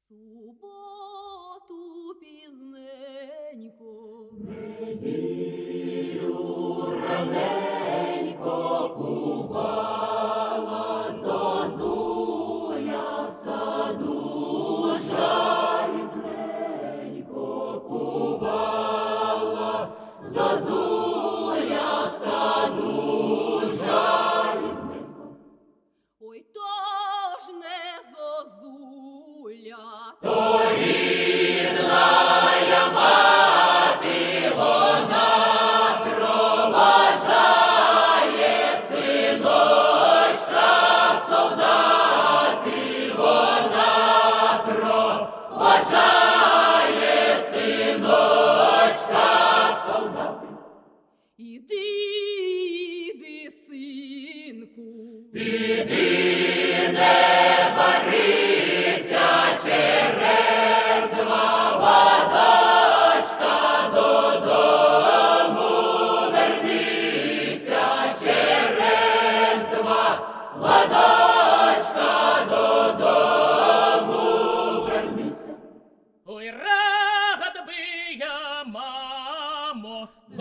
Суботу пізненько, неділю раненько кувала зозуля в саду, жалібненько кувала зозуля в саду, жалібненько. ой, то ж не зозуля, То рідная мати, вона проважає синочка в солдати, вона проважає синочка в солдати. іди, синку, Іди, не барися, черезва водочка, додому вернися, черезва водочка, додому вернися. Ой, рад би я, мамо,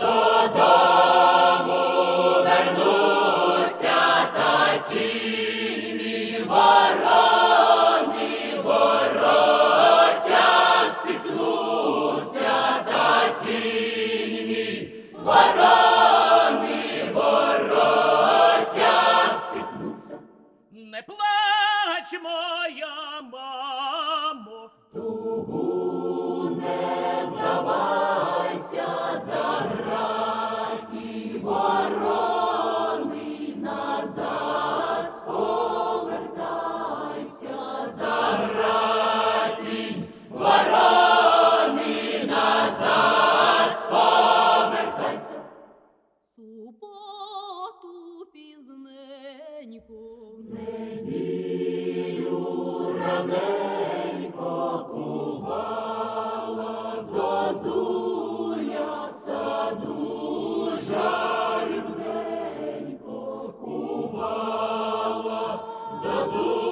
Додому вернуться такі мій ворони, воротя спіткнуся, такі мій ворони, воротя спіткнуся. не плач, моя мамо, Тугу не вдавайся, заграті ворони, назад сповертайся, заграті ворони, назад сповертайся. суботу пізненько, Неділю раненько кувала зозуля в саду, жалібненько кувала зозуля.